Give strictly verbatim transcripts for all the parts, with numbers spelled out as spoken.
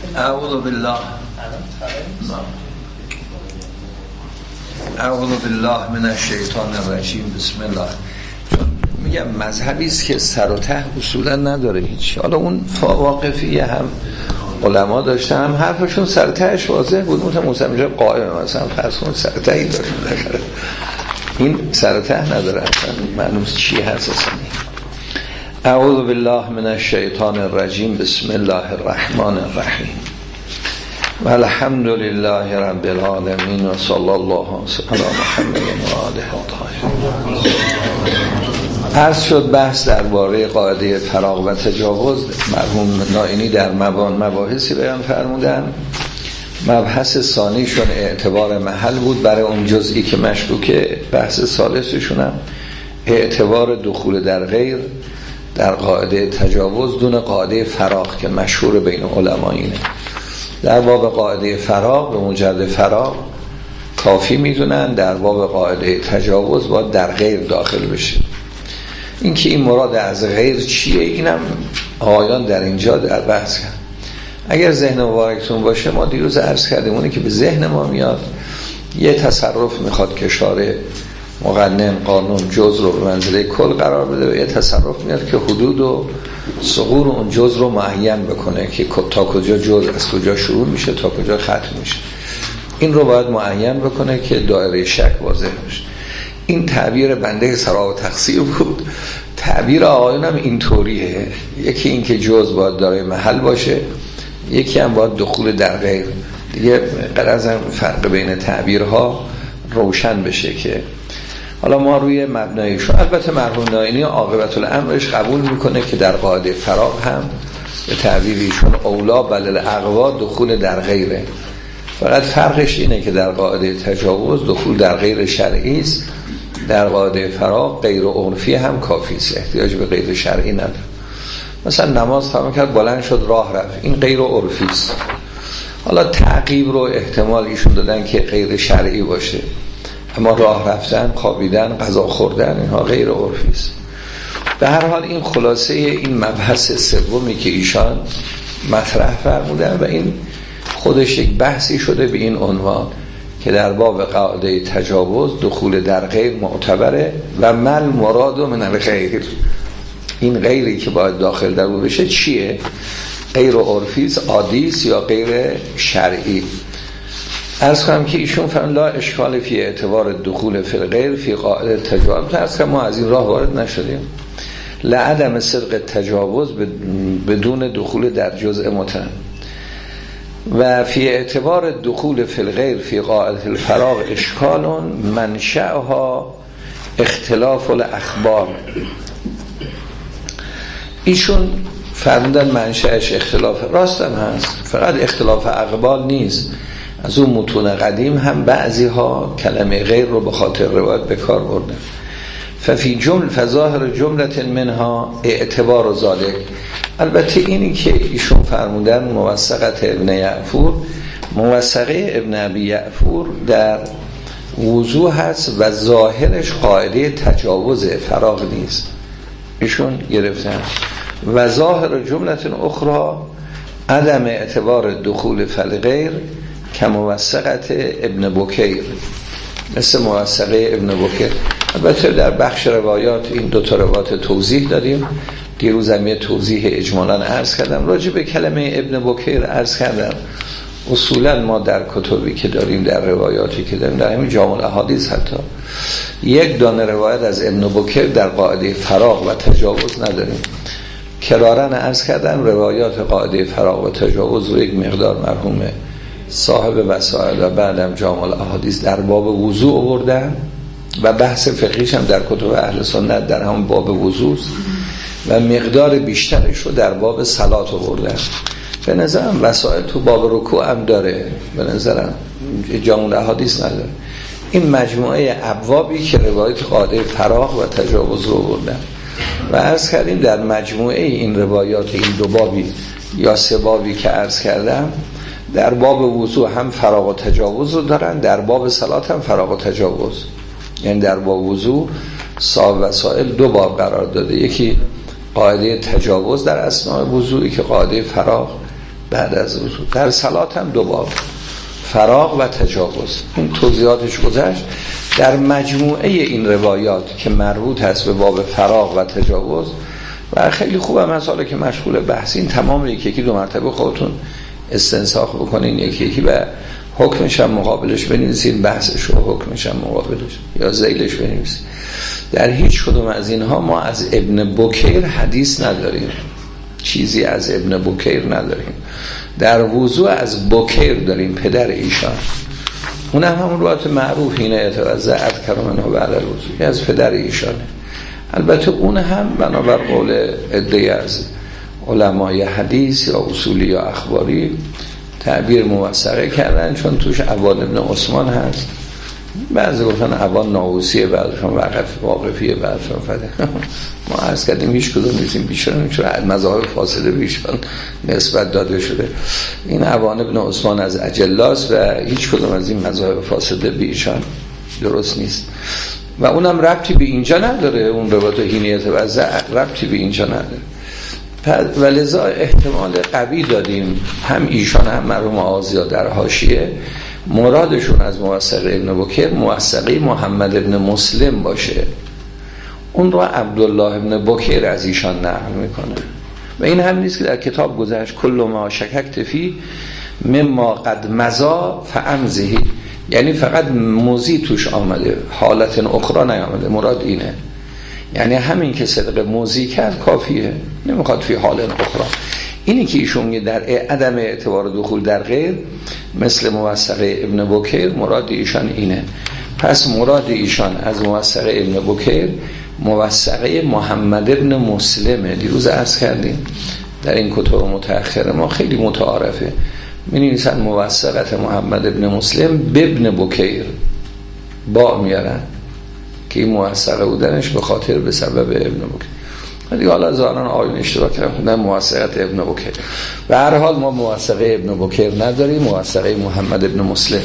اعوذ بالله اعوذ بالله من الشیطان الرجیم. بسم الله. چون میگم مذهبی است که سر و ته اصولا نداره هیچ. حالا اون واقفیه هم علما داشتن، هم حرفشون سر و تهش واضح بود. مثلا موسی قائم مثلا فرض کن سر و تهی داره، این سر و ته نداره اصلا معلوم چی هست اصلا. اعوذ بالله من الشیطان الرجیم. بسم الله الرحمن الرحیم. و الحمد لله رب العالمین و صلی الله علی محمد و آله الطاهرین. عرض شد بحث درباره قاعده فراغ و تجاوز مرحوم نائینی در مبان مباحثی بیان فرمودن. مبحث ثانیشون اعتبار محل بود برای اون جزئی که مشکوکه. بحث ثالثشون هم اعتبار دخول در غیر در قاعده تجاوز دون قاعده فراغ که مشهور بین علما اینه. در باب قاعده فراغ به مجرد فراغ کافی میدونن، در باب قاعده تجاوز باید در غیر داخل بشه. این که این مراد از غیر چیه اینم آیان در اینجا در بحث کرد. اگر ذهن مبارکتون باشه ما دیروز عرض کردیم اونی که به ذهن ما میاد یه تصرف میخواد که شارع مقنن قانون جز رو به منزله کل قرار بده و یه تصرف میاد که حدود و ثغور اون جز رو معین بکنه که تا کجا جز از کجا شروع میشه تا کجا ختم میشه. این رو باید معین بکنه که دایره شک واضح بشه. این تعبیر بنده سرا و تقصیر بود. تعبیر آقایون هم اینطوریه. یکی این که جز باید دارای محل باشه، یکی هم باید دخول در غیر. دیگه قرضم فرق بین تعبیرها روشن بشه که حالا ما روی مبنایشون. البته مرحوم نائینی عاقبت الامرش قبول میکنه که در قاعده فراغ هم به تعبیریشون اولا بل الاقوا دخول در غیره. فقط فرقش اینه که در قاعده تجاوز دخول در غیر شرعی است، در قاعده فراغ غیر عرفی هم کافی است، احتیاج به غیر شرعی نداره. مثلا نماز تمام کرد بلند شد راه رفت، این غیر عرفی است. حالا تعقیب رو احتمال ایشون دادن که غیر شرعی باشه، اما راه رفتن، خوابیدن، غذا خوردن اینها غیر عرفی است. به هر حال این خلاصه این مبحث سومی که ایشان مطرح فرمودن و این خودش یک بحثی شده به این عنوان که در باب قاعده تجاوز دخول در غیر معتبره و مل مراد من الغیر. این غیری که باید داخل در او بشه چیه؟ غیر عرفی است، عادی است یا غیر شرعی؟ عرض کنم که ایشون فرمودن لا اشکال فی اعتبار دخول فی الغیر فی قاعده تجاوز. عرض کنم ما از این راه وارد نشدیم. لعدم صدق تجاوز بدون دخول در جزء متن و فی اعتبار دخول فی الغیر فی قاعده الفراغ اشکال منشأها اختلاف الاخبار. ایشون فرمودن منشأش اختلاف، راستم هست، فقط اختلاف اقبال نیست. از اون متون قدیم هم بعضی ها کلمه غیر رو به خاطر روایت به کار بردن. ففی جمل فظاهر جملت منها اعتبار و ذالک. البته اینی که ایشون فرمودن موثقت ابن یعفور، موثقه ابن ابی یعفور در وضوح هست و ظاهرش قاعده تجاوز فراغ نیست. ایشون گرفتن و ظاهر جملت اخرى عدم اعتبار دخول فالغیر که موثقت ابن بکیر، مثل موثقه ابن بکیر. البته در بخش روایات این دو تا روایت توضیح دادیم. دیروزم یه توضیح اجمالاً عرض کردم. راجع به کلمه ابن بکیر عرض کردم اصولاً ما در کتبی که داریم، در روایاتی که داریم، در همین جامع الاحادیث حتی یک دانه روایت از ابن بکیر در قاعده فراغ و تجاوز نداریم. کراراً عرض کردم روایات قاعده فراغ و تجاوز رو یک مقدار مرحوم صاحب وسائل و بعدم جامع الاحادیث در باب وضوء آوردن و بحث فقهیش هم در کتب اهل سنت در همون باب وضوء و مقدار بیشترش رو در باب صلات آوردن. به نظرم وسائل تو باب رکوع هم داره، به نظرم جامع الاحادیث نداره. این مجموعه ابوابی که روایت قاعده فراغ و تجاوز رو آوردن و عرض کردیم در مجموعه این روایات این دو بابی یا سه بابی که عرض کردم در باب وضوء هم فراغ و تجاوز رو دارن، در باب صلات هم فراغ و تجاوز. یعنی در باب وضوء صاحب وسائل دو باب قرار داده، یکی قاعده تجاوز در اثناء وضوعی که قاعده فراغ بعد از وضو. در صلات هم دو باب، فراغ و تجاوز. این توضیحاتش گذشت. در مجموعه این روایات که مربوط هست به باب فراغ و تجاوز و خیلی خوبه مسائلی که مشغول بحثین، تمام یکی یکی دو مرتبه خودتون استنساخ بکنین، یکی یکی و حکمش هم مقابلش بنویسین، بحثش و حکمش هم مقابلش یا ذیلش بنویسین. در هیچ کدوم از اینها ما از ابن بکیر حدیث نداریم، چیزی از ابن بکیر نداریم. در وضوء از بکیر داریم، پدر ایشان، اون هم همون روایت معروف اینه اتوزع اذکر منه بعد الوضوء، از پدر ایشانه. البته اون هم بنابر قول عده از علمای حدیث یا اصولی یا اخباری تعبیر موثقه کردن، چون توش عوان ابن عثمان هست، بعضی گفتن عوان ناوسی، بعضیشون وقف واقفیه، بعضیشون فده. ما عرض کردیم هیچ کدوم نیستیم بیشتر، چون مذاهب فاصله بیشتر نسبت داده شده. این عوان ابن عثمان از اجلاس و هیچ کدوم از این مذاهب فاصله بیشان درست نیست و اونم ربطی به اینجا نداره. اون روایت هینیت و ربطی به اینجا نداره و لذا احتمال قوی دادیم هم ایشان هم مرحوم آزیا در حاشیه مرادشون از موثق ابن بکر موثقی محمد ابن مسلم باشه. اون رو عبدالله ابن بکر از ایشان نقل میکنه و این هم نیست که در کتاب گذشت کل ما شککت فی مما قد مضا فامضی، یعنی فقط موزی توش آمده، حالت اخرى نیامده. مراد اینه، یعنی همین که صدق موزی کرد کافیه، نمیخواد فی حال اخرى. اینی که ایشون در عدم اعتبار دخول در غیر مثل موثقه ابن بکر مراد ایشان اینه. پس مراد ایشان از موثقه ابن بکر موثقه محمد ابن مسلمه. دیروز عرض کردیم در این کتب متأخر ما خیلی متعارفه، می‌نویسن موثقه محمد ابن مسلم بابن بکر، با میارن که این موثقه بودنش به خاطر به سبب ابن بکر. ولی حالا ظاهرا آیون اشتراک کردن خوندن موثقه ابن بکر. به هر حال ما موثقه ابن بکر نداریم، موثقه محمد ابن مسلم.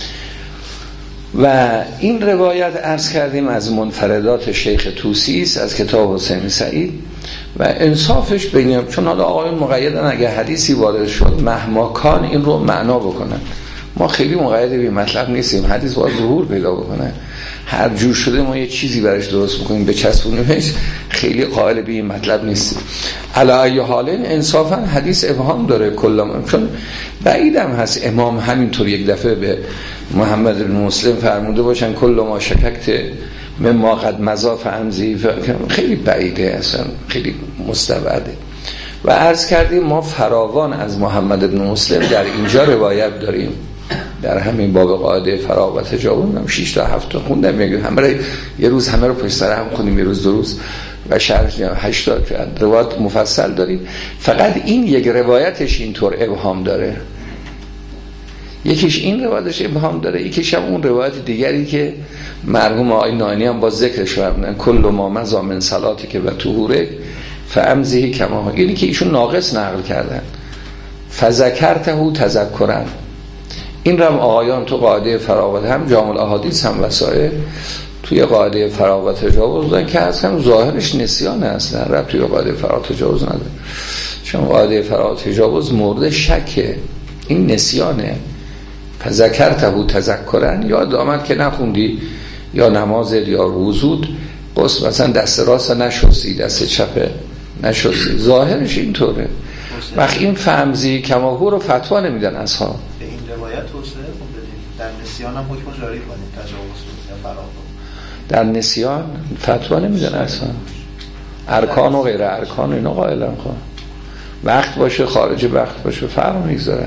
و این روایت عرض کردیم از منفردات شیخ طوسی است از کتاب حسین سعید و انصافش بینیم، چون حالا آقایون مقیدن اگه حدیثی وارد شد مهما کان این رو معنا بکنن. ما خیلی مقید به مطلب نیستیم، حدیث باید ظهور پیدا بکنه، هر جور شده ما یه چیزی براش درست بکنیم بچسبونیمش، خیلی قائل به این مطلب نیستیم. علی ای حال انصافا حدیث ابهام داره کلام، چون بعیدم هست امام همینطور یک دفعه به محمد بن مسلم فرموده باشن کل ما شککت مما قد مضا فامضی، خیلی بعیده، اصلا خیلی مستبعده. و عرض کردیم ما فراوان از محمد بن مسلم در اینجا روایت داریم، در همین باب قاعده فراغ و تجاوز هم شش تا هفت تا خوندم، همه یه روز همه رو پشت سر هم خوندیم، یه روز دو روز و شرح هشت تا روایت مفصل داریم. فقط این یک روایتش اینطور ابهام داره، یکیش این روایتش ابهام داره، یکیش هم اون روایت دیگری که مرحوم آقای نانی هم با ذکرش فرمودن کل ما مضا من صلاتی که و طهورک فامضی کما، اینی که ایشون ناقص نقل کردن فذکرته تذکرن. این رو هم آقایان تو قاعده فراغت هم جامع الاحادیث هم وسائل توی قاعده فراغت تجاوز دادن که اصلا ظاهرش نسیانه، اصلا ربطی توی قاعده فراغت تجاوز نداره، چون قاعده فراغت تجاوز مورد شکه، این نسیانه. فذکرته تذکرن، یاد آمد که نخوندی یا نمازت یا وضوت قصد مثلا دست راست نشستی دست چپ نشستی، ظاهرش اینطوره. وقت این فهمزی کماهو رو فتوا نمیدن اصحاب. به این روایت توسعه بدید، در نسیان هم حکم جاری کنید، تجاوز یا فراغ در نسیان فتوا نمیدن اصلا، ارکان و غیر ارکان اینا قائلن، خواهد وقت باشه خارج وقت باشه فرق میگذاره.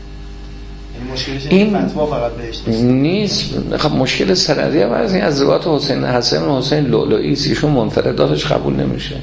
این فتوا فقط بهش نیست. خب مشکل سندی هم از این از روایت حسین حسن و حسین لؤلؤی است، ایشون منفرداتش قبول نمیشه.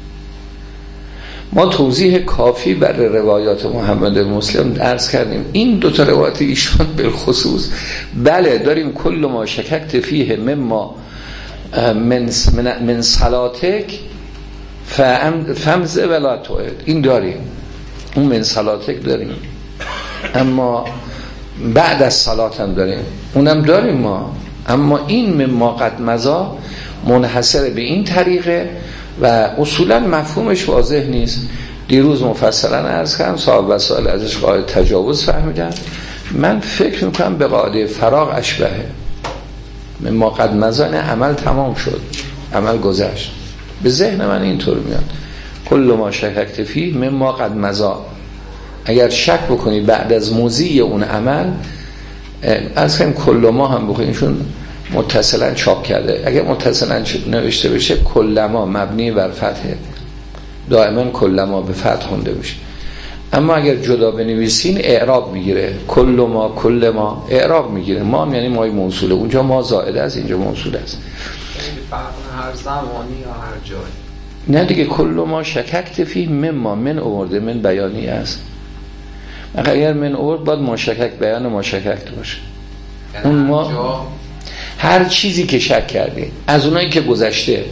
ما توضیح کافی برای روایات محمد بن مسلم درس کردیم. این دو تا روایت ایشان بالخصوص بله داریم کل ما شککت فیه مما من من صلاتک فمز ولا توعد، این داریم، اون من صلاتک داریم، اما بعد از صلات هم داریم، اونم داریم ما، اما این مما قد مضا منحصر به این طریقه و اصولا مفهومش واضح نیست. دیروز مفصلا عرض کردم صاحب وسائل ازش قاعده تجاوز فهمیدن. من فکر میکنم به قاعده فراغ اشبهه. ما قد مزان عمل تمام شد، عمل گذشت. به ذهن من اینطور میاد کل ما شککت فیه مما قد مزا. اگر شک بکنی بعد از مضی اون عمل، از کنیم کل ما هم بکنیشون متصلا چاپ کرده، اگر متصلا نوشته بشه کل ما مبنی بر فتحه، دائما کل ما به فتح خونده بشه. اما اگر جدا بنویسین اعراب میگیره، کل ما کل ما اعراب میگیره. ما یعنی مای موصوله، اونجا ما زائده است، اینجا موصوله است. هر زمانی یا هر جایی نه دیگه کل ما شککت فیه مما من آورده، من بیانی است. اگر من آورد باید ما شکک بیان ما شککت باشه. اون ما هر چیزی که شک کرده از اونایی که گذشته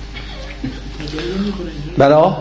برا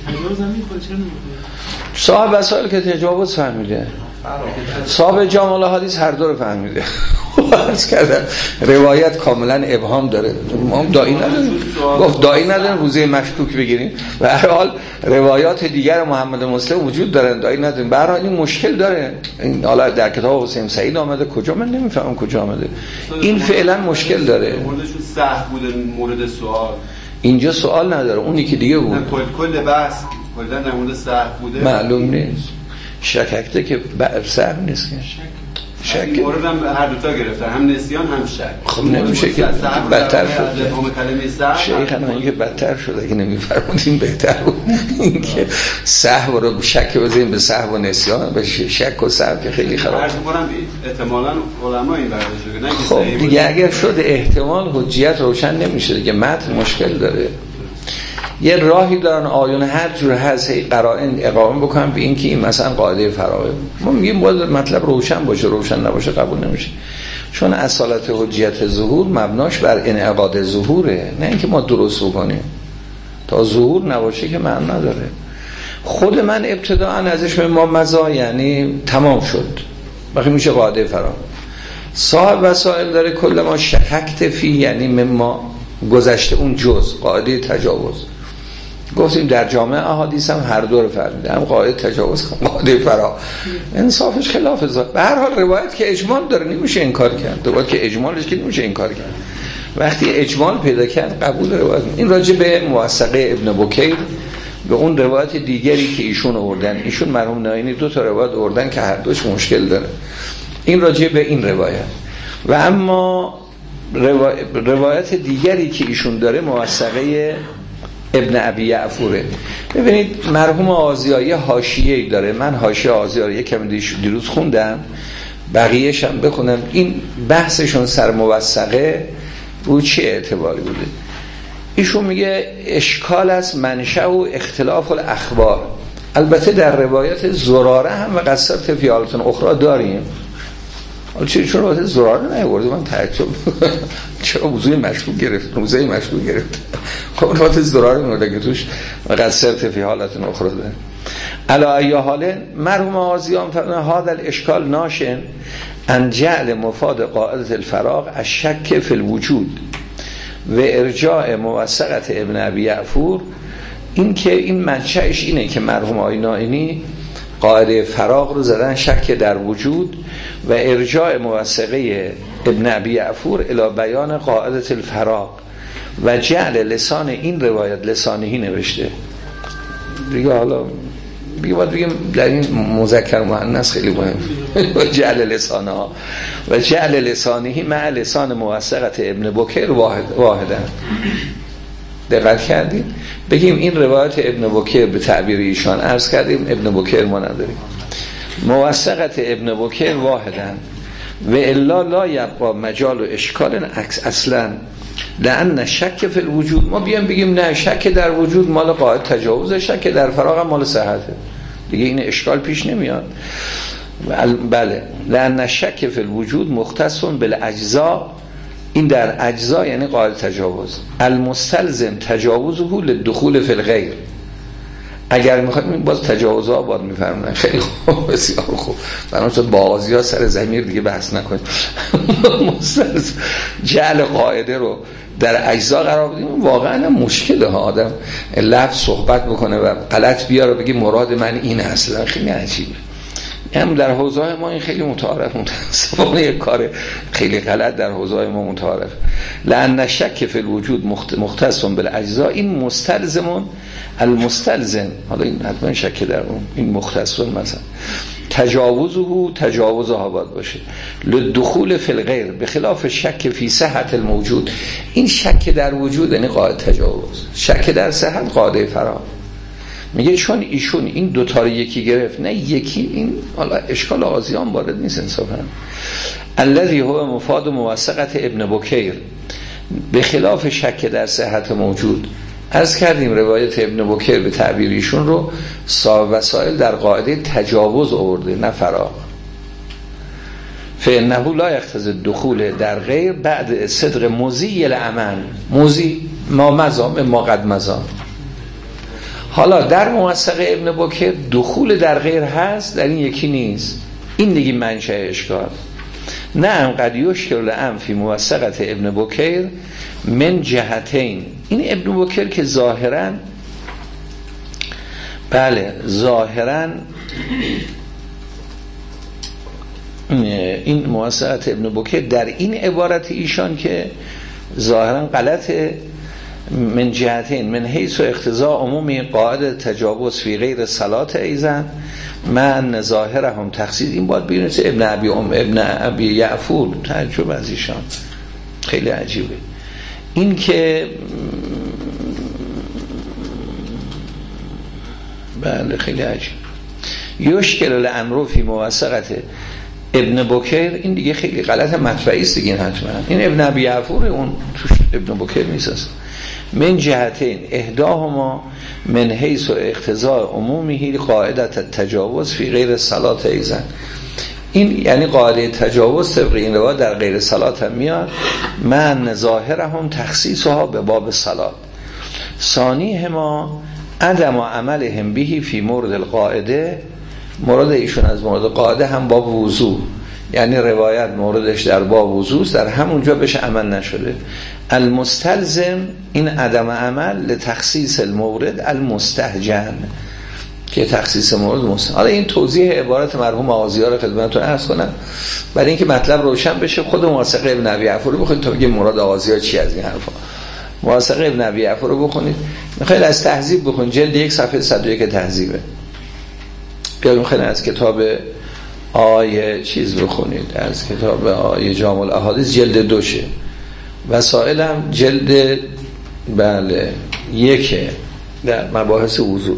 صاحب وسائل که تجاوز فهمیده، صاحب جامع الحدیث هر دو رو فهمیده. عرض کردم روایت کاملا ابهام داره. ما دایی نداریم، گفت دایی نداریم روزه مشکوک بگیریم. به هر حال روایات دیگر محمد مسلم وجود دارن، دایی نداریم. به هر حال این مشکل داره. این حالا در کتاب حسین سعید آمده، کجا من نمیفهمم کجا آمده. این فعلا مشکل داره. موردشون صح بوده، مورد سوال اینجا سوال نداره، اونی که دیگه بود کل بحث کلا در مورد صح بوده معلوم نیست. شککته که صح نیست که شک مورد هم هر دوتا گرفتن، هم نسیان هم شک. خب نمیشه که بدتر شد. شیخ هم اینکه بدتر شد، اگه نمیفرمودین بهتر بود. اینکه سهو رو شک بزنیم به سهو و نسیان، به شک و سهو که خیلی خراب. عرض می‌کنم احتمالاً علما این برداشت کنن. خب دیگه اگر شد احتمال حجیت روشن نمیشه دیگه، متن مشکل داره. یه راهی دارن آیون هر جور هست هی قرائن اقامه بکنن به این که این مثلا قاعده فراغه. ما میگیم باید مطلب روشن باشه، روشن نباشه قبول نمیشه. چون اصالت حجیت ظهور مبناش بر انعقاد ظهوره، نه اینکه ما درست بکنیم. تا ظهور نباشه که معنی نداره. خود من ابتداء ازش به ما مزا یعنی تمام شد، وقتی میشه قاعده فراغ. صاحب وسائل داره کل ما شککت فی یعنی مما گذشته اون جز قاعده تجاوز. گفتیم در جامعه احادیث هم هر دو رو فرمیده، هم قاعده تجاوز هم قاعده فرا. انصافش خلاف ذات. به هر حال روایت که اجمال داره نمیشه انکار کرد. روایت که اجمالش که نمیشه انکار کرد. وقتی اجمال پیدا کرد قبول روایت. این راجع به موثقه ابن بکیر به اون روایت دیگری که ایشون آوردن، ایشون مرحوم ناینی دو تا روایت آوردن که هر دوش مشکل داره. این راجع به این روایت. و اما روایت دیگری که ایشون داره موثقه ابن ابی یعفوره. ببینید مرحوم آزیایی حاشیه‌ای داره، من حاشیه آزیایی یکم دیروز خوندم، بقیه‌اش هم بخونم. این بحثشون سر موثقه رو چه اعتباری بوده؟ ایشون میگه اشکال از منشأ و اختلاف الاخبار. البته در روایت زراره هم و قصرت فی حالتون اخرى داریم. حالا چه چون روایت زراره نیورده من تعجب چرا موضوع مشکوک گرفت، موضوع مشکوک گرفت. خب روایت زراره میورده که توش قصرت فی حالتون اخرى داره. علا ای حال مرحوم آزیان فرمودن هذا الاشکال ناشئ ان جعل مفاد قاعده الفراغ الشک فی الوجود و ارجاع موثقه ابن ابی یعفور. این که این منشأش اینه که مرحوم آقای نائینی قاعده فراغ رو زدن شک در وجود و ارجاع موثقه ابن ابی یعفور الی بیان قاعده الفراغ و جعل لسان این روایت لسانهی نوشته دیگه. حالا دیگه باید بگیم در این مذکر مؤنث خیلی مهم و جعل لسانها و جعل لسانهی مع لسان موثقه ابن بکیر واحد واحدن. دقت کردیم؟ بگیم این روایت ابن بکیر به تعبیر ایشان عرض کردیم ابن بکیر ما نداریم، موثقت ابن بکیر واحدن و الا لا یبقى مجال و اشکال عکس اصلا لان شک فی الوجود. ما بیام بگیم نه شک در وجود مال قاعده تجاوز، شک در فراغ مال صحته دیگه، این اشکال پیش نمیاد. بله لان شک فی الوجود مختص بالاجزاء، این در اجزا یعنی قاعده تجاوز المستلزم تجاوزه للدخول فی الغیر. اگر میخوایم باز تجاوزها باید میفرمونن خیلی خوب، بسیار خوب، بنابراین با آزیا سر ضمیر دیگه بحث نکنیم. مستلزم جعل قاعده رو در اجزا قرار بدیم واقعا مشکله ها. آدم لفظ صحبت بکنه و غلط بیاره بگی مراد من این هست، خیلی عجیبه. هم در حوزه ما این خیلی متعارف، متاسفانه یک کار خیلی غلط در حوزه ما متعارف. لأن شک فی الوجود مختص بالاجزاء، این مستلزم المستلزم، حالا این حتما شک در اون، این مختص مثلا تجاوزه تجاوزها باید باشه لدخول فی الغیر بخلاف شک فی صحت الموجود. این شک در وجود یعنی قاعده تجاوز، شک در صحت قاعده فرا. میگه چون ایشون این دوتا رو یکی گرفت، نه یکی، این حالا اشکال آزیان وارد نیست انصافا. الذی هو مفاد موثقت ابن بکیر به خلاف شک در صحت موجود. عرض کردیم روایت ابن بکیر به تعبیر ایشون رو صاحب وسائل در قاعده تجاوز آورده نه فراغ. فانه لا یقتضی الدخول در غیر بعد صدق مضی العمل، مضی ما مزام ما قد مزام. حالا در موثق ابن بکر دخول در غیر هست، در این یکی نیست. این دیگه منشأ اشکال. نه قد یشکل ام فی موثقت ابن بکر من جهتین. این ابن بکر که ظاهرا بله ظاهرا این موثقت ابن بکر در این عبارت ایشان که ظاهرا غلطه، من جهتین من حیث و اقتضاء عمومی قاعده تجاوز فی غیر صلات ایزن من ظاهره هم تخصیص. این باید بینید ابن ابی ام ابن ابی یعفور تعجب از ایشان خیلی عجیبه. این که بله خیلی عجیب یشکل الامر فی موثقت ابن بکر، این دیگه خیلی غلط مطبعی است دیگه حتما. این ابن ابی یعفور، اون توش ابن بکر نیست. من جهتین احداهما من حیث و اقتضاء عمومی قاعده تجاوز فی غیر صلات ایزن. این یعنی قاعده تجاوز طبق این روایت در غیر صلات هم میاد. من ظاهرهم تخصیصها به باب صلات. ثانی هما عدم عملهم بهی فی مورد القاعده، مورد ایشون از مورد قاعده هم باب وضو، یعنی روایت موردش در باب وضو در همونجا بهش عمل نشده. المستلزم این عدم عمل لتخصیص المورد المستهجن، که تخصیص مورد مستهجن. حالا این توضیح عبارت مرحوم آغازی‌ها رو خدمتتون عرض کنم برای اینکه مطلب روشن بشه. خود موثق ابن ابی یعفور رو بخونید تا بگید مراد آغازی‌ها چی از این حرفا. موثق ابن ابی یعفور رو بخونید، میخواید از تهذیب بخونید، جلد یک صفحه صد و یک تهذیبه. بیاید میخواید از کتاب آیه چیز بخونید، از کتاب آیه جامع الاحادیث جلد دوشه، وسائل هم جلد بله یکه در مباحث وضو.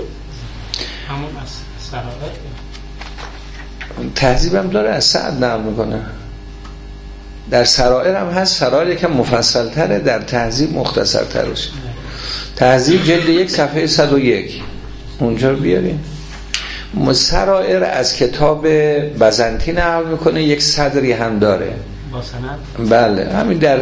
همون از سرائر تهذیب هم داره از سعد نقل میکنه، در سرائر هم هست. سرائر یکم مفصل تره، در تهذیب مختصر ترش. تهذیب جلد یک صفحه صد و یک اونجا رو بیاریم. سرائر از کتاب بزنطی نقل میکنه، یک صدری هم داره با سند. بله همین در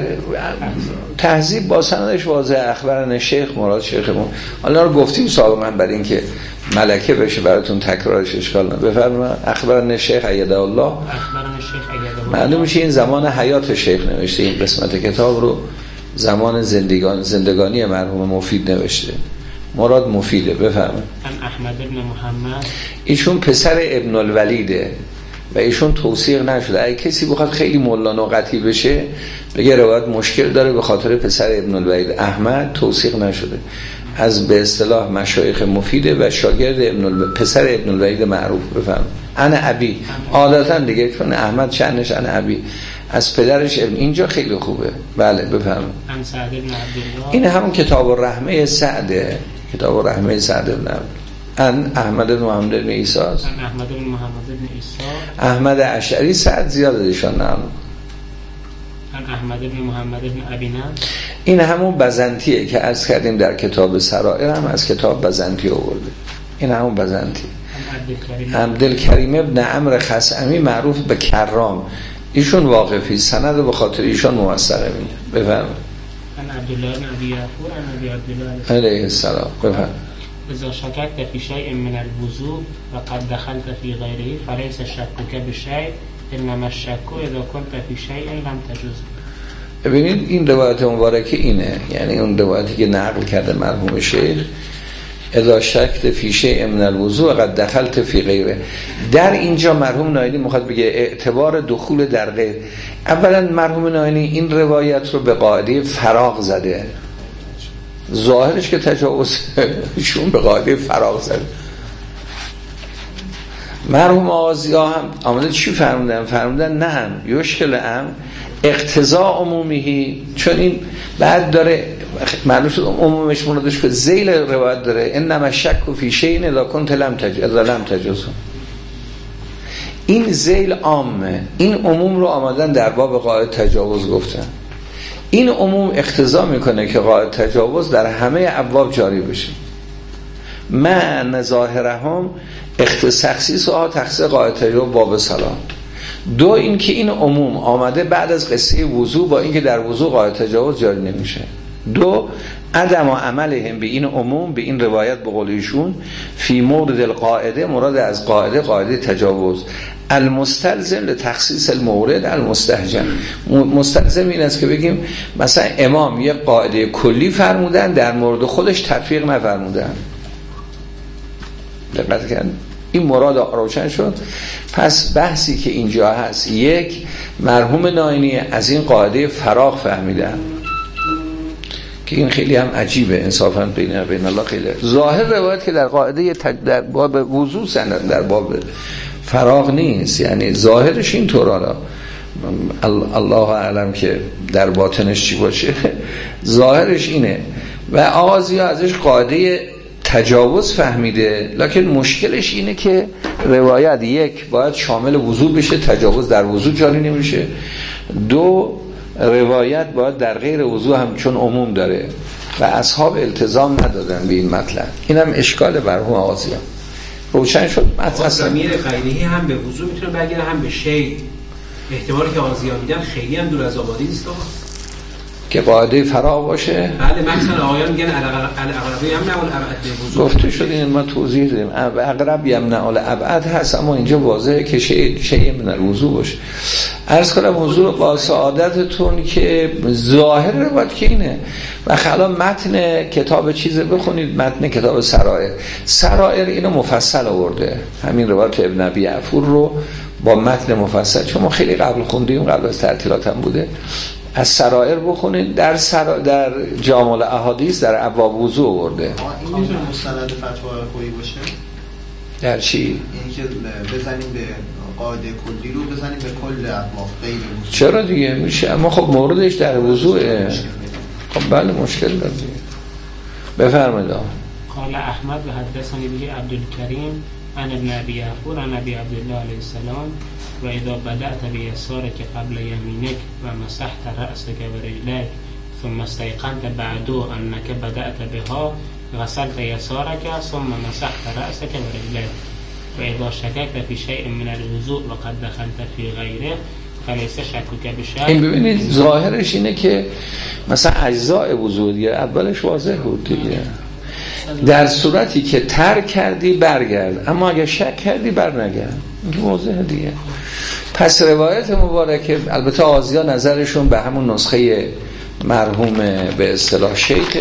تهذیب با سندش واضح. اخبرن شیخ مراد شیخمون، حالا رو گفتیم سابقا برای اینکه ملکه بشه براتون تکرارش اشکال نه. بفرمایید اخبرن شیخ ایده الله. اخبرن شیخ ایده الله معلوم میشه این زمان حیات شیخ نوشته، این قسمت کتاب رو زمان زندگان زندگانی مرحوم مفید نوشته. مراد مفیده. بفرمایید. ان احمد بن محمد، ایشون پسر ابن الولیده و ایشون توثیق نشده. اگه کسی بخواد خیلی مولا نقطی بشه بگه روایت مشکل داره به خاطر پسر ابن الولید احمد توثیق نشده، از به اصطلاح مشایخ مفیده و شاگرد ابن ال... پسر ابن الولید معروف. بفهم انا ابی عادتا دیگه، چون احمد چندش انا ابی از پدرش ابن، اینجا خیلی خوبه. بله بفهم. ان سعد بن عبدالله، این همون کتاب الرحمه سعده، کتاب الرحمه سعد بن ان احمد بن محمد بن عیسی است. ان احمد بن محمد بن عیسی، احمد اشعری سعد زیاد ایشان نام. ان احمد بن محمد بن ابینا، این همون بزنطیه که عرض کردیم در کتاب سرائر هم از کتاب بزنطی آورده. این همون بزنطی. عبدالکریم ابن عمرو خثعمی معروف به کرام، ایشون واقفی، سند به خاطر ایشان موثقه میگه. بفرمایید. ان عبدالله بن ابی یعفور ان ابی عبدالله علیه السلام. بفرمایید. اذا شککت فی شیء من الوضوء و قد دخلت فی غیره فلیس شکک بشیء انما الشک اذا كنت فی شیء لم تجز. ببینید این روایت مبارکه اینه، یعنی اون روایتی که نقل کرده مرحوم شیخ، اذا شکت فی شیء من الوضوء قد دخلت فی غیره. در اینجا مرحوم ناینی میخواد بگه اعتبار دخول در غیر. اولا مرحوم ناینی این روایت رو به قاعده فراغ زده، ظاهرش که تجاوز شون به قاعده فراغ زده. مرحوم آغازی‌ها هم آمده چی فرمودن؟ فرمودن نه یشکل ام اقتضاء عمومیه، چون این بعد داره معلوم شد عمومش مرادش که ذیل روایت داره انما شک فی شیء اذا كنت لم تجوز اذا لم تجوز. این ذیل عامه، این عموم رو آمدن در باب قاعده تجاوز گفتن. این عموم اقتضا میکنه که قاعده تجاوز در همه ابواب جاری بشه. من ظاهرهم اختصاصیس ها تخصیص قاعده تجاوز باب سلام. دو این که این عموم آمده بعد از قصه وضو، با اینکه در وضو قاعده تجاوز جاری نمیشه. دو عدم و عملهم به این عموم، به این روایت به قول ایشون فی مورد القاعده، مراد از قاعده قاعده تجاوز المستلزم لتخصیص المورد المستهجن. مستلزم این است که بگیم مثلا امام یک قاعده کلی فرمودن در مورد خودش تطبیق نفرمودن. دقت کردن؟ این مراد روشن شد. پس بحثی که اینجا هست، یک، مرحوم ناینی از این قاعده فراغ فهمیدن که این خیلی هم عجیبه انصافا، بین بین الله خیلی ظاهر روایت که در قاعده در باب وضو سند در باب فراغ نیست، یعنی ظاهرش این طوره، الله اعلم که در باطنش چی باشه، ظاهرش اینه. و آغازی‌ها ازش قاعده تجاوز فهمیده، لکن مشکلش اینه که روایت یک باید شامل وضو بشه، تجاوز در وضو جاری نمیشه. دو روایت باید در غیر وضو هم چون عموم داره و اصحاب التزام ندادن به این مطلب. اینم اشکال مرحوم آغازی‌ها. روشن شد مطلب. ضمیر غیره هم به وضو میتونه برگرده هم به شی. احتمالی که آغازی‌ها میدن خیلی هم دور از آبادی نیست که قاعده فراغ باشه. بله مثلا آقایان میگن الاقربی یمنع الابعد به وضو. گفته شد این ما توضیح دادیم اقرب یمنع الابعد هست، اما اینجا واضحه که شیء شیء من الوضو باشه. عرض کنم حضور با سعادتتون که ظاهر روایت که اینه. و خلا متن کتاب چیز بخونید، متن کتاب سرائر سرائر اینو مفصل آورده، همین روایت ابن ابی عفور رو با متن مفصل، چون ما خیلی قبل خوندیم، قبل از تعطیلات هم بوده. از سرائر بخونید، در سرا... در جامع الاحادیث در ابواب وضو آورده. این میتونه مستند فتوا خویی باشه؟ در چی؟ این که بزنیم به قاعده کلی رو بزنیم به کل ابواب غیر وضو. چرا دیگه میشه؟ اما خب موردش در وضوئه. خب بله مشکل داره. بفرمایید. قال احمد و حدثني به عبدالکریم عن ابن ابي عفور عن ابي عبد الله عليه السلام و اذا بدأت بيسارك قبل يمينك ومسحت رأسك ورجلك ثم استيقنت بعدو انك بدأت بها غسلت يسارك ثم مسحت رأسك ورجلك و اذا شككت في شيء من الوضوء وقد دخلت في غيره فليس شكك بشيء. این ببینید ظاهرش اینه که مثلا اجزاء وضو دیگه اولش واضح بود دیگه، در صورتی که ترک کردی برگرد، اما اگه شک کردی برنگرد، این واضحه دیگه. پس روایت مبارکه، البته آغازی‌ها نظرشون به همون نسخه مرحوم به اصطلاح شیخ،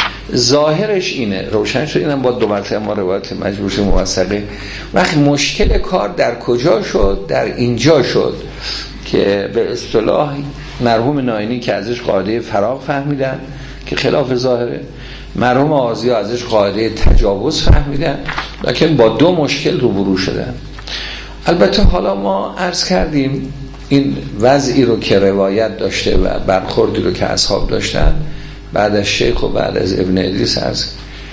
ظاهرش اینه، روشن شد. اینم با دو مرتبه ما روایت مجبورش موثقه. وقت مشکل کار در کجا شد؟ در اینجا شد که به اصطلاح مرحوم ناینی که ازش قاعده فراغ فهمیدن که خلاف ظاهره، مرحوم آغازی‌ها ازش قاعده تجاوز فهمیدن، لکن با دو مشکل روبرو شدن. البته حالا ما عرض کردیم این وضعی رو که روایت داشته و برخوردی رو که اصحاب داشتن بعد از شیخ و بعد از ابن ادریس عرض،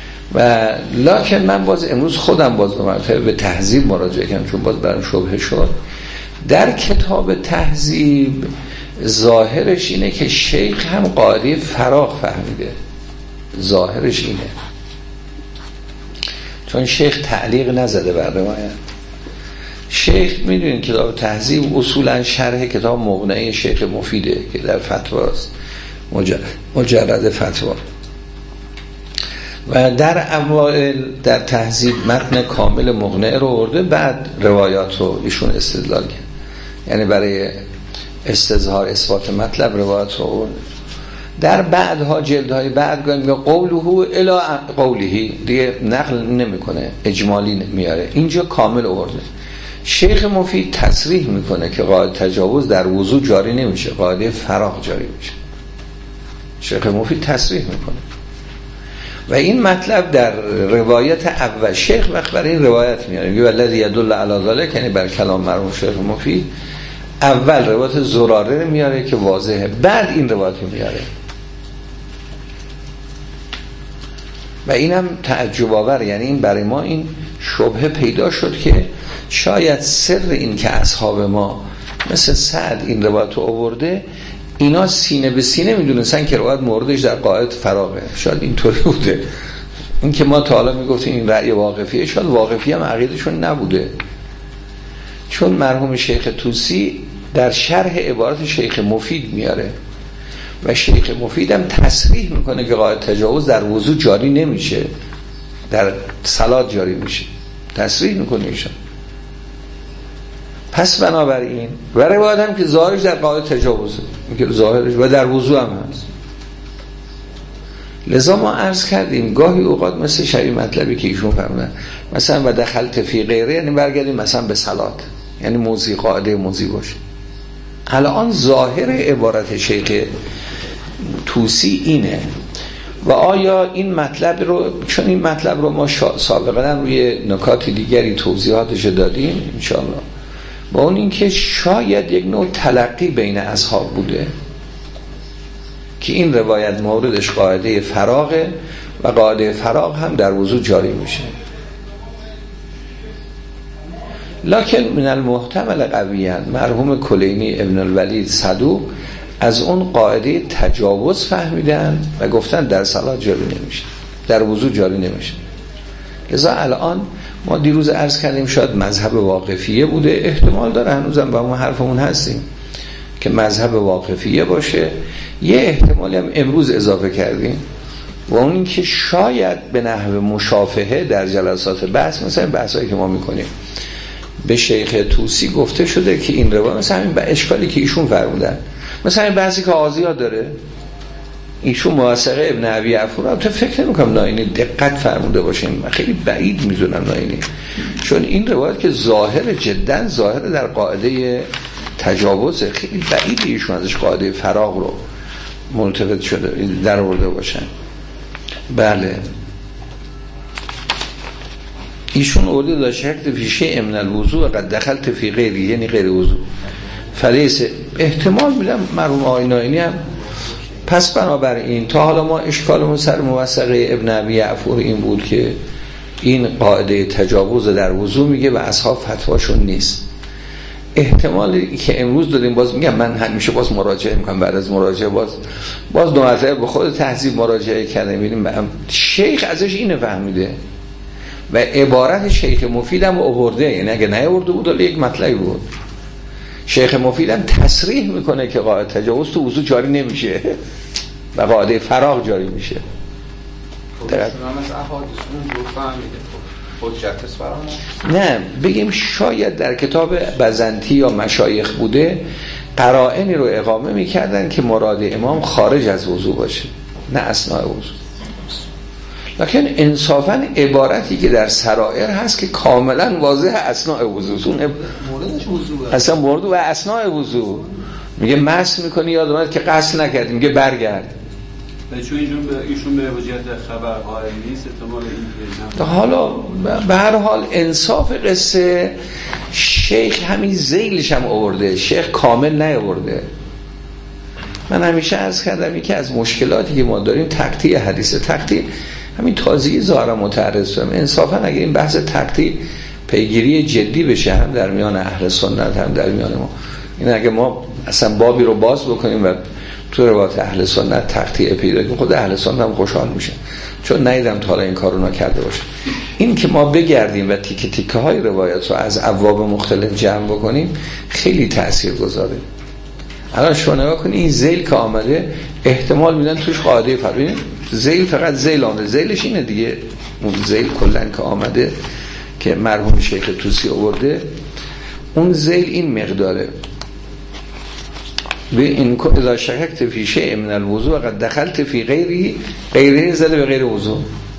و لکن من باز امروز خودم باز مرتبه به تهذیب مراجعه کردم چون باز برام شبهه شد. در کتاب تهذیب ظاهرش اینه که شیخ هم قاعده فراغ فهمیده، ظاهرش اینه، چون شیخ تعلیق نزده بر روایت. شیخ میدونین کتاب تهذیب اصولا شرح کتاب مقنعه شیخ مفیده که در فتواست، مجرد, مجرد فتوا، و در اوائل در تهذیب متن کامل مقنعه رو آورده، بعد روایات رو ایشون استدلال کرد. یعنی برای استظهار اثبات مطلب روایت رو آورده. در بعدها جلدهای بعد میگه قوله الی قوله، دیگه نقل نمیکنه، اجمالی میاره، اینجا کامل آورده. شیخ مفید تصریح میکنه که قاعده تجاوز در وضو جاری نمیشه، قاعده فراغ جاری میشه. شیخ مفید تصریح میکنه و این مطلب در روایت اول شیخ وقت برای این روایت میاره، میگه والذی یدل علی ذلک، یعنی بر کلام مرحوم شیخ مفید اول روایت زراره میاره که واضحه، بعد این روایت میاره و اینم تعجب آور. یعنی این برای ما این شبهه پیدا شد که شاید سر این که اصحاب ما مثل سعد این روایت رو آورده، اینا سینه به سینه میدونستن که روایت موردش در قاعده فراغه. شاید اینطوری بوده. این که ما تا حالا میگفتیم این رأی واقفیه، شاید واقفی هم عقیدشون نبوده. چون مرحوم شیخ طوسی در شرح عبارت شیخ مفید میاره و شیخ مفید هم تصریح میکنه که قاعده تجاوز در وضو جاری نمیشه، در صلات جاری میشه، تصریح میکنه ایشان. پس بنابراین و روایت هم که ظاهرش در قاعده تجاوزه، که ظاهرش و در وضو هم هست. لذا ما عرض کردیم گاهی اوقات مثل شبیه مطلبی که ایشون فرمودن، مثلا و دخلت فی غیره، یعنی برگردیم مثلا به صلات، یعنی موضوع قاعده موضوع باشه. الان ظاهر عبارت شیخ طوسی اینه و آیا این مطلب رو، چون این مطلب رو ما سابقا روی نکات دیگری توضیحاتش دادیم انشاءالله، با اون این که شاید یک نوع تلقی بین اصحاب بوده که این روایت موردش قاعده فراغه و قاعده فراغ هم در وضو جاری میشه. لکن من المحتمل قویان مرحوم کلینی ابن الولید صدوق از اون قاعده تجاوز فهمیدن و گفتن در صلات جاری نمیشه، در وضو جاری نمیشه. لذا الان ما دیروز عرض کردیم شاید مذهب واقفیه بوده، احتمال داره هنوزم با ما حرفمون هستیم که مذهب واقفیه باشه. یه احتمالی هم امروز اضافه کردیم و اون این که شاید به نحو مشافهه در جلسات بحث، مثلا بحثایی که ما میکنیم، به شیخ طوسی گفته شده که این روایت مثلا همین به اشکالی که ایشون فرمودن، مثلا این بحثی که آزیا داره ایشون موثقه ابن ابی عفور، تو فکر نمی‌کنم ناینی دقت فرموده باشه، من خیلی بعید می‌دونم ناینی، چون این روایت که ظاهر جدا ظاهر در قاعده تجاوز، خیلی بعید ایشون ازش قاعده فراغ رو ملتفت شده در آورده باشن. بله ایشون اولید لا شک فی شیء من الوضوء قد دخلت فی غیری، یعنی غیر وضوء فلیس، احتمال میدم مرحوم آقای ناینی هم. پس بنابراین تا حالا ما اشکالمون سر موثقه ابن ابی عفور این بود که این قاعده تجاوز در وضو میگه و اصحاب فتواشون نیست. احتمالی که امروز دادیم، باز میگم من همیشه باز مراجعه میکنم، بعد از مراجعه باز باز دو مرتبه به خود تهذیب مراجعه کردم، ببینیم شیخ ازش اینو فهمیده و عبارت شیخ مفیدم آورده، یعنی اگه نیاورده بود ولی یک مطلبی بود. شیخ مفیدم تصریح میکنه که قاعده تجاوز تو وضو جاری نمیشه و قاعده فراغ جاری میشه. نه بگیم شاید در کتاب بزنطی یا مشایخ بوده قرائنی رو اقامه میکردن که مراد امام خارج از وضو باشه نه اثناء وضو. لکن انصافا عبارتی که در سرائر هست که کاملا واضح اثناء وضو، اون موردش وضو اصلا مورد و اثناء وضو میگه مس میکنی یاد اومد که قصد نکردی، میگه برگرد. چون ایشون به ایشون به حجت خبر قائل نیست، احتمال این حالا به هر حال انصاف قصه شیخ همین ذیلش هم آورده، شیخ کامل نیاورده. من همیشه عرض کردم یکی از مشکلاتی که ما داریم تقطیع حدیث، تقطیع همین تازگی ظاهرا متعرض شدم. انصافا اگه این بحث تقطیع پیگیری جدی بشه هم در میان اهل سنت هم در میان ما، این اگه ما اصلا بابی رو باز بکنیم و تو روایت اهل سنت تقطیع پیدا کنیم، خود اهل سنت هم خوشحال میشه، چون ندیدم تا حالا این کارو نکرده باشه. این که ما بگردیم و تیکه تیکه های روایت رو از ابواب مختلف جمع بکنیم خیلی تأثیر گذاره. الان شما نگاه کنید این ذیل که آمده احتمال میدن توش قاعده فرقی، ذیل فقط ذیل آمده، ذیلش اینه دیگه، اون ذیل کلن که آمده که مرحوم شیخ طوسی آورده، اون ذیل این مقداره. به این اذا شککت فی شیء من الوضوء قد دخلت فی غیره غیره زده به غیر وضوء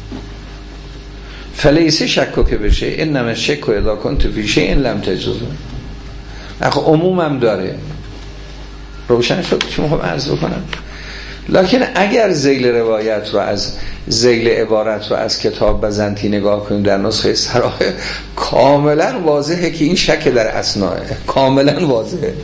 فلیس شکک که بشه انما الشک اذا كنت فی شیء لم تجوز. اخو عموم هم داره، روشن شد چی میخوام عرض بکنم. لکن اگر ذیل روایت رو از ذیل عبارت رو از کتاب بزنتی نگاه کنیم در نسخه صراح کاملا واضحه که این شک در اسناه، کاملا واضحه.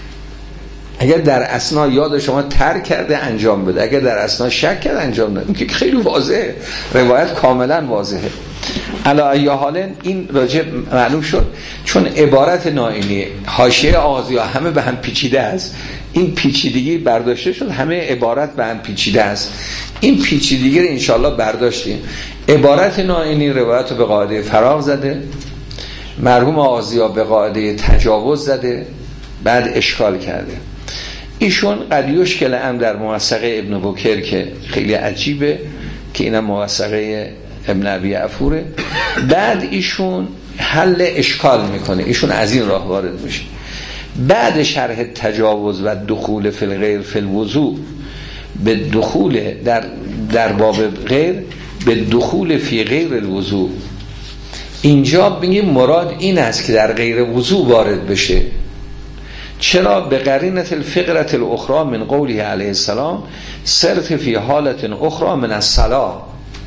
اگر در اسنا یاد شما ترک کرده انجام بده، اگر در اسنا شک کرده انجام بده، این که خیلی واضحه، روایت کاملا واضحه. علی ای حال این راجع معلوم شد چون عبارت نائینی حاشیه آغازیا همه به هم پیچیده است، این پیچیدگی برداشته شد، همه عبارت به هم پیچیده است، این پیچیدگی رو انشاءالله برداشتیم. عبارت نائینی روایت رو به قاعده فراغ زده، مرحوم آغازیا به قاعده تجاوز زده، بعد اشکال کرده. ایشون قد یشکل هم در موثقه ابن بکر که خیلی عجیبه که اینم موثقه ابن ابی عفوره، بعد ایشون حل اشکال میکنه، ایشون از این راه وارد میشه. بعد شرح تجاوز و دخول فی الغیر فی الوضوء به دخول در در باب غیر به دخول فی غیر الوضوء، اینجا میگه مراد این است که در غیر وضوء وارد بشه. چرا؟ به قرینت الفقرة الاخرى من قوله علیه السلام سرت فی حالت اخرى من الصلاة.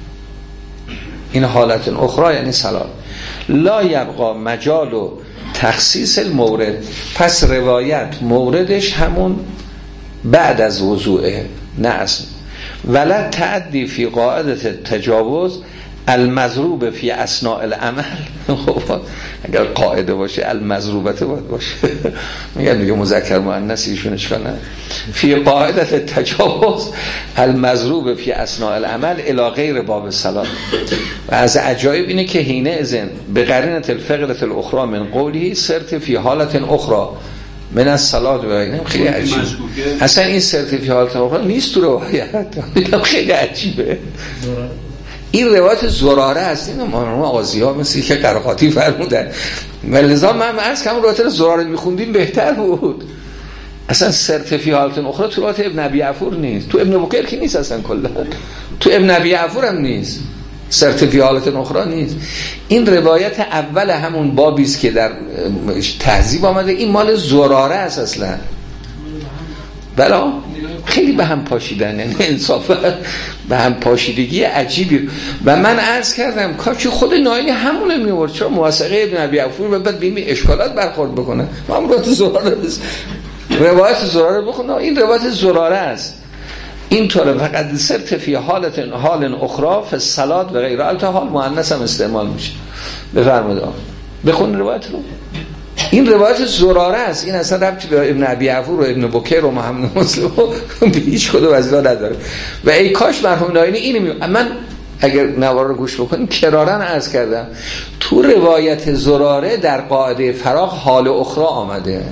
این حالت اخرى یعنی صلاة. لا یبقى مجال و تخصیص المورد، پس روایت موردش همون بعد از وضوعه، نه اصلا. ولا تعدی فی قاعدت تجاوز المضروب فی اثناء العمل. خب اگر قاعده باشه المضروبته باید باشه، میگن دیگه مذکر مؤنث ایشون اشکال نداره. فی قاعدت تجاوز المضروب فی اثناء العمل الی غیر باب الصلاه. و از عجایب اینه که حین اذن به قرینه الفقره الاخرى من قوله سرت فی حالت اخرى من الصلاه، ببینیم خیلی عجیبه. اصلا این سرت فی حالت اخرى نیست تو روایت، خیلی عجیبه. این روایت زراره است. این مرحوم آغازی‌ها مثل که قرقاطی فرمودن، لذا من عرض کنم روایت زراره میخوندیم بهتر بود. اصلا سرتفی حالت اخرى تو روایت ابن ابی عفور نیست، تو ابن بکر که نیست، اصلا کلا تو ابن ابی عفور هم نیست، سرتفی حالت اخرى نیست. این روایت اول همون بابی است که در تهذیب آمده، این مال زراره است اصلا. بلا خیلی به هم پاشیدن، یعنی انصافا به هم پاشیدگی عجیبی. و من عرض کردم کاش خود نائینی همونه میورد، چرا موثقه ابن ابی عفور و بعد بیم اشکالات برخورد بکنه. ما هم روایت زراره بس روایت زراره بخونه، این روایت زراره است. این طوره فقط سرت فی حالت حال اخرى فی الصلاه و غیره، البته حال مؤنث هم استعمال میشه. بفرمایید بخون روایت رو. این روایت زراره است، این اصلا ربطی به ابن ابی عفور و ابن بکر و محمد مسلم به هیچ کدوم از اینا نداره. و ای کاش مرحوم نائینی اینو می... من اگر نوار رو گوش بکنیم کرارن عرض کردم تو روایت زراره در قاعده فراغ حال اخرى آمده،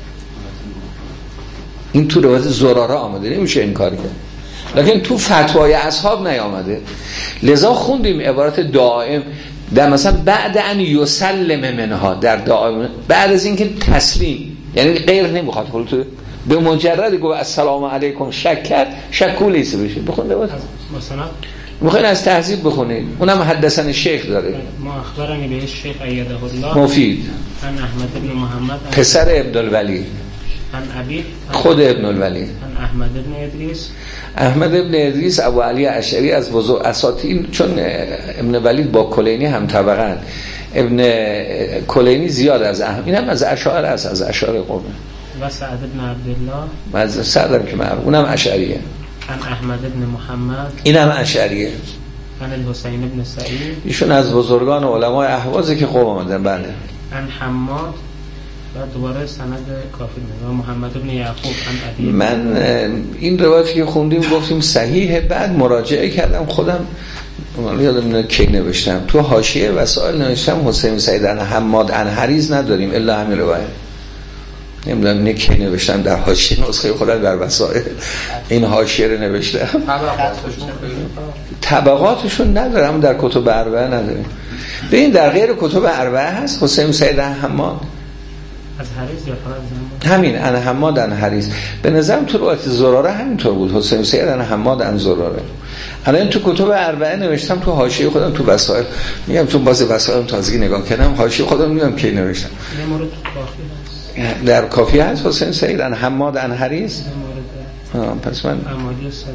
این تو روایت زراره آمده، نمیشه انکار کرد. لکن تو فتوای اصحاب نیامده. لذا خوندیم عبارت دائم در مثلا بعد ان یسلم منها، در دائم بعد از اینکه تسلیم، یعنی غیر نمیخواد خودت به مجرد گفت السلام علیکم شک کرد، شکولیسه بشه. بخونده بود مثلا میخواین از تهذیب بخونید، اونم حدثنا شیخ داره. ما اخبرنی به شیخ ایده الله مفید ان احمد ابن محمد پسر ابن الولی ان ابی خود ابن الولی ان احمد ابن ادریس احمد ابن ادریس ابو علی اشعری از بزرگ اساطین، چون ابن ولید با کلینی هم طبقاً، ابن کلینی زیاد از احمد، اینم از اشاعره است، از اشاعره قومه. و سعد ابن عبدالله از سعدم که معروف، اونم اشعریه. ان احمد ابن محمد اینم اشعریه. ان الحسین ابن سعید، ایشون از بزرگان علمای اهواز که قوم آمدن. بله. ان حماد و دوباره سند کافی و محمد ابن یعقوب ان ابی. من این روایتی که خوندیم گفتیم صحیحه، بعد مراجعه کردم خودم، یادم نه کی نوشتم تو حاشیه وسائل نوشتم حسین سعید ان حماد ان حریز نداریم الا همین روایت. نمیدونم نه کی نوشتم در حاشیه نسخه خودم در وسائل این حاشیه رو نوشتم. طبقاتشون ندارم، در کتب اربعه نداریم. ببین در غیر کتب اربعه هست حسین سعید ان حماد، از حریز یا فقط همین ان حماد ان حریز. به نظرم تو روایت زراره همینطور بود، حسین سید ان حماد ان زراره. الان تو کتب اربعه نوشتم، تو حاشیه خودم تو وسائل میگم، چون باز وسائل تازگی نگاه کردم، حاشیه خودم میگم کی نوشتم. یه مورد تو کافی هست، در کافی هست حسین سید ان حماد ان حریز. آه پس من امالی صدوق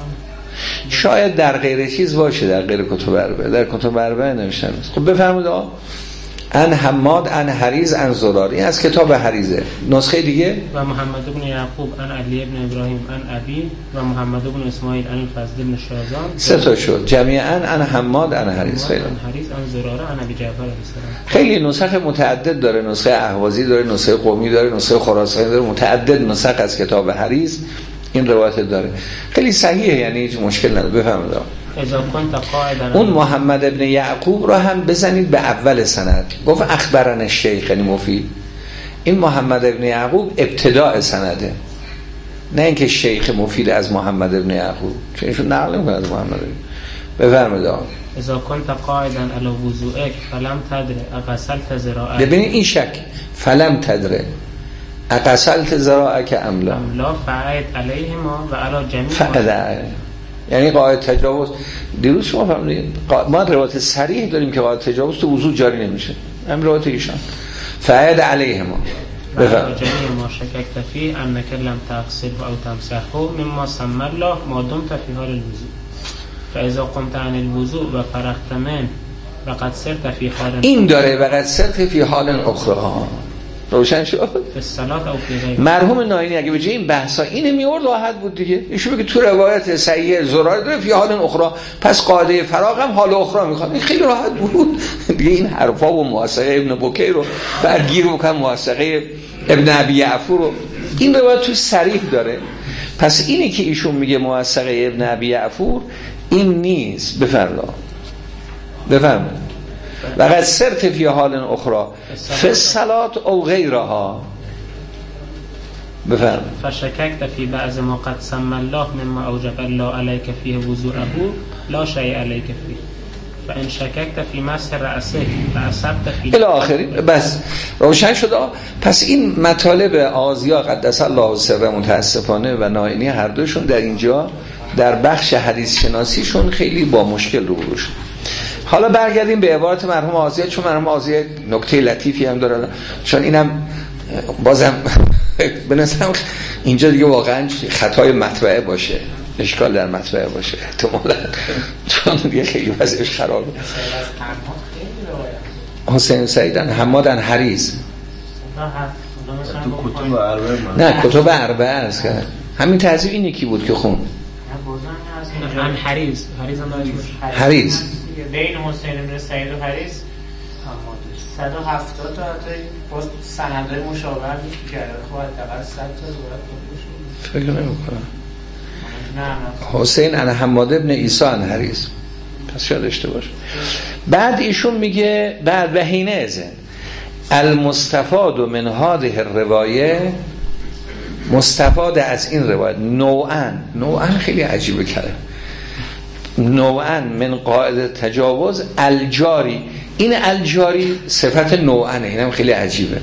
شاید در غیر چیز باشه، در غیر کتب اربعه، در کتب اربعه نوشتم. خب بفرمایید آقا ان حماد ان حریز ان زرار، این از کتاب حریزه. نسخه دیگه و محمد بن یعقوب ان علی بن ابراهیم ان ابی و محمد بن اسماعیل ان الفضل بن شازان، سه تا شد جمیعا ان حماد ان حریز. خیلی ان حریز ان زراره ان ابی جعفر علیه السلام. خیلی نسخ متعدد داره، نسخه اهوازی داره، نسخه قومی داره، نسخه خراسانی داره، متعدد نسخ از کتاب حریز این روایت داره. خیلی صحیحه، یعنی هیچ مشکل نداره. بفهمید اون محمد ابن یعقوب رو هم بزنید به اول سند. گفت اخبرن الشیخ، یعنی مفید. این محمد ابن یعقوب ابتداء سنده، نه اینکه شیخ مفید از محمد ابن یعقوب، چون ایشون نقل نمی‌کنه از محمد ابن. بفرمایید اذا كنت قاعدا على وضوئك فلم تدر اغسلت ذراعك. ببینید این شک فلم تدره اغسلت ذراعك ام لا لا فعید علیهما و علی جمیع فعل، یعنی قاعد تجاوز. دیروز شما فهمیدید ما روایت صریح داریم که قاعد تجاوز تو وضو جاری نمیشه، همین روایت ایشان فعید علیهما. بفرمایید جمیع ما شککت فی انک لم تغسل او تمسحه مما سمى الله ما دمت فی حال الوضوء فاذا قمت عن الوضوء و فرغت منه وقد سرت فی حال، این داره وقد سرت فی حال اخرى. روشن شد. مرحوم ناینی اگه به جای این بحثا اینو میورد راحت بود دیگه. ایشون میگه تو روایت صحیح زرار داره فی حال اخرى، پس قاعده فراغ هم حال اخرى میخواد. این خیلی راحت بود دیگه. این حرفا و موثقه ابن بکیر رو برگیر بکن، موثقه ابن ابی یعفور رو، این روایت تو صریح داره. پس اینی که ایشون میگه موثقه ابن ابی یعفور این نیست. بفرمایید بفرمایید وقد سرت فی حال اخرى فی الصلاة او غیرها. بفرمایید فشککت فی بعض ما قد سمى الله مما اوجب الله علیک فیه وضوءه لا شیء علیک فیه فان شککت فی مسح رأسه فاصبت فی الی آخری. بس روشن شد. پس این مطالب آزیا قدس الله سره متاسفانه و ناینی هر دوشون در اینجا در بخش حدیث شناسیشون خیلی با مشکل روبرو شد. حالا برگردیم به عبارت مرحوم آزیا، چون مرحوم آزیا نکته لطیفی هم داره، چون اینم بازم به نظرم اینجا دیگه واقعا خطای مطبعه باشه، اشکال در مطبعه باشه احتمالاً، چون دیگه خیلی وضعش خرابه. حسین سیدن حمادن حریز تو کتب اربعه، نه کتب اربعه است که همین تعذیب این یکی بود که خون ان حریز حریز هم حریز بین حسین بن سعید و حریز صد و هفتاد تا حتی باز سندهای مشابه می‌کرد. خب حداقل صد تا روایت فکر نمی‌کنم. نه حسین ان حماد ابن عیسی ان حریز، پس شاید اشتباه. بعد ایشون میگه بعد بهینه ازن المستفاد من هذه الروایه، مستفاد از این روایت نوعاً نوعاً خیلی عجیبه کرده، نوعاً من قاعده تجاوز الجاری. این الجاری صفت نوعاً، اینم خیلی عجیبه،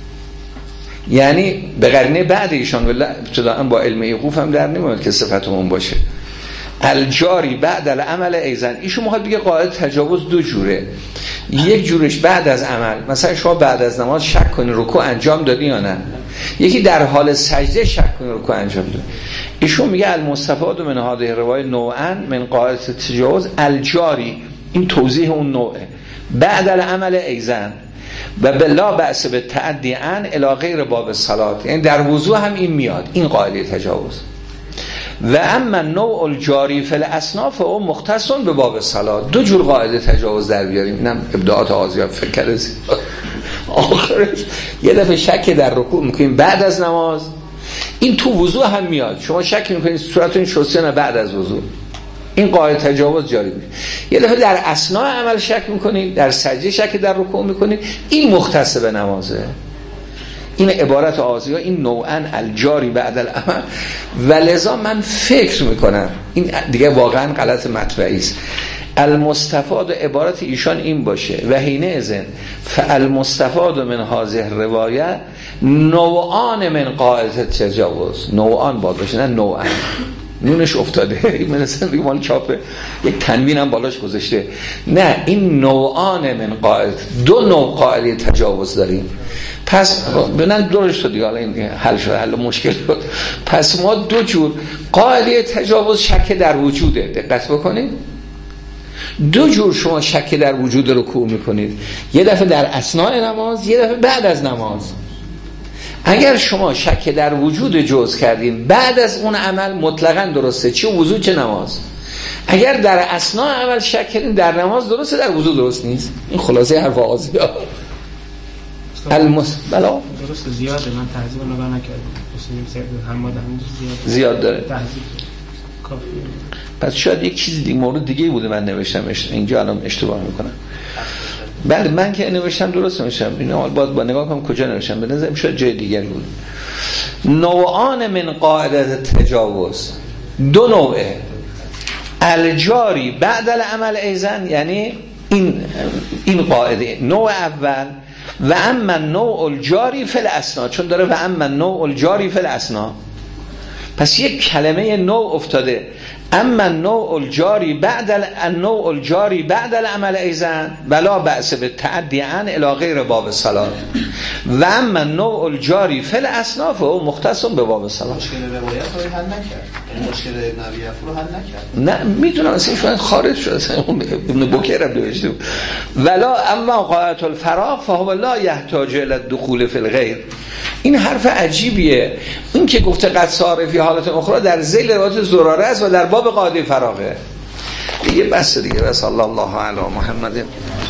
یعنی به قرینه بعد ایشان ولی ابتداءً با علم ایقوف هم در نمیاد که صفت اون باشه. الجاری بعد العمل ایزن، ایشون میخواد بگه قاعده تجاوز دو جوره، یک جورش بعد از عمل، مثلا شما بعد از نماز شک کنی رکوع انجام دادی یا نه، یکی در حال سجده شک کنی رکوع انجام دادی. ایشون میگه المستفاد من هذه روایه نوعا من قاعده تجاوز الجاری، این توضیح اون نوعه، بعد العمل ایزن و بلا بأس به تعدی عن الی غیر باب الصلاه، یعنی در وضو هم این میاد، این قاعده تجاوز. و اما نوع الجاری فی الاصناف او مختص به باب الصلاه. دو جور قاعده تجاوز در بیاریم، اینم ابداعات آزیا فکر کرده آخرش یه دفعه شک در رکوع میکنیم بعد از نماز، این تو وضو هم میاد، شما شک میکنید صورتتون شسته نه بعد از وضو، این قاعده تجاوز جاری میشه. یه دفعه در اثناء عمل شک میکنید، در سجده شک در رکوع میکنید، این مختص به نمازه. این عبارت آزیا این نوعاً الجاری بعد العمل، ولذا من فکر میکنم این دیگه واقعا غلط مطبعی است، المستفاد عبارت ایشان این باشه و حین ازن فالمستفاد من هذه روایت نوعان من قاعده تجاوز، نوعان باید باشه نه نوعان، نونش افتاده مثلا دیگه مال چاپه یک تنوین هم بالاش گذاشته، نه این نوعان من قاعده، دو نوع قاعده تجاوز داریم. پس ببینن دورش تو دیگه، حالا این حل شد، حل مشکل شد. پس ما دو جور قاعده تجاوز شک در وجوده، دقت بکنید، دو جور شما شک در وجود رکوع میکنید، یه دفعه در اثناء نماز، یه دفعه بعد از نماز. اگر شما شک در وجود جز کردیم بعد از اون عمل مطلقاً درسته، چه وضو چه نماز. اگر در اثناء عمل شک کردیم در نماز درسته، در وضو درست نیست. این خلاصه حرف آزیا المس بلا درست زیاده، من تهذیب نگاه نکردم، مسلم سید حماد همین زیاد زیاد داره تهذیب کافیه. پس شاید یک چیز دیگه مورد دیگه بوده من نوشتم اینجا الان اشتباه میکنم. بله من که نوشتم درست نوشتم، اینا حالا باید با نگاه کنم کجا نوشتم، به نظرم شاید جای دیگری بود. نوعان من قاعده تجاوز، دو نوعه، الجاری بعد العمل ایزن، یعنی این این قاعده نوع اول، و اما نوع الجاری فی الاسنا، چون داره و اما نوع الجاری فی الاسنا، پس یک کلمه نوع افتاده، اما نوع الجاری بعد النوع الجاری بعد العمل ایزن ولا بأس بالتعدی عن الی غیر باب الصلاة، و اما نوع الجاری فی الاسناف و مختص به باب الصلاة. مشکل روایت رو حل نکرد، مشکل ابن ابی عفو رو حل نکرد. نه میدونم اصلا شاید خارج شد، اصلا ابن بکر هم نوشته بود ولا اما قاعده الفراغ فهو لا یحتاج الی الدخول فی الغیر. این حرف عجیبیه، این که گفته قد صار فی حالت اخرى در ذیل روایت زراره است و در باب قاعده فراغه دیگه. بس دیگه، بس الله الله علی محمد.